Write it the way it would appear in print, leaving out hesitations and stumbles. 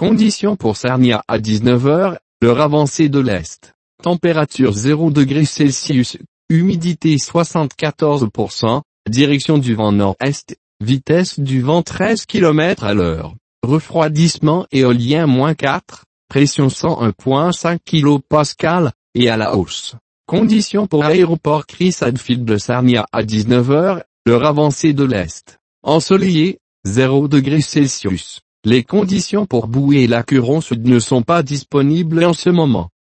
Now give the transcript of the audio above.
Conditions pour Sarnia à 19 h, l'heure avancée de l'Est. Température 0°C, humidité 74%, direction du vent nord-est, vitesse du vent 13 km à l'heure. Refroidissement éolien -4, pression 101,5 kPa, et à la hausse. Conditions pour aéroport Chris Hadfield de Sarnia à 19 h, l'heure avancée de l'Est. Ensoleillé, 0°C. Les conditions pour Boué-Lac-Huron Sud ne sont pas disponibles en ce moment.